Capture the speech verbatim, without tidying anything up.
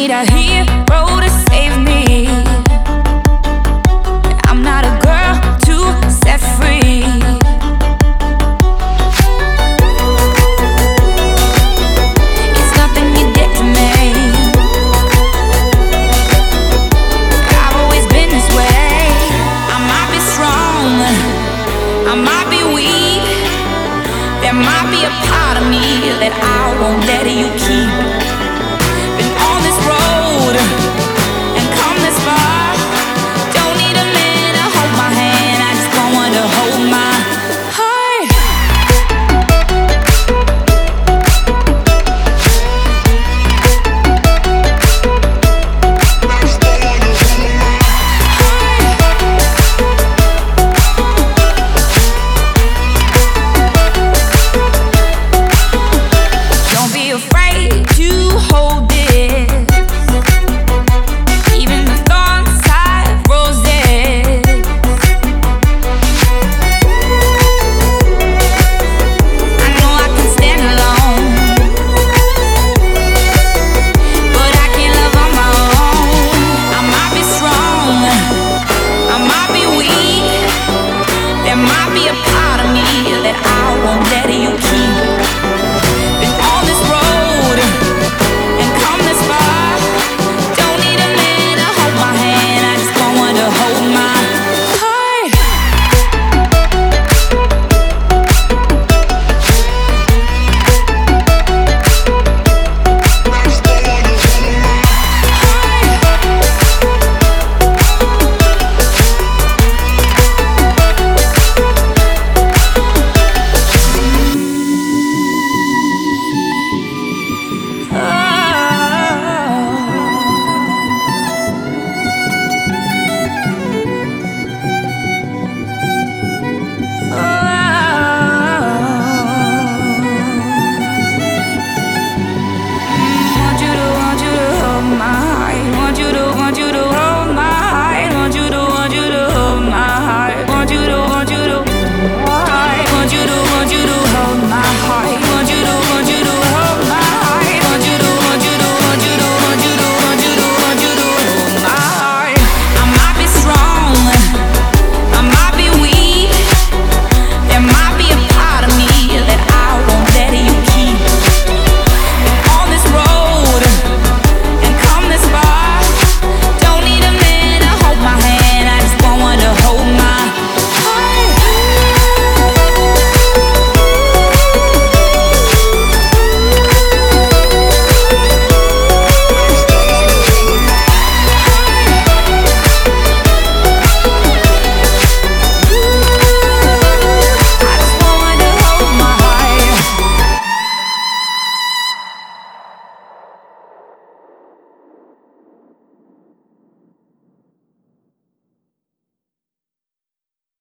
need a hero to save me. I'm not a girl to set free. It's nothing you did to me. I've always been this way. I might be strong, I might be weak. There might be a part of me that I won't let you keep. Been on this road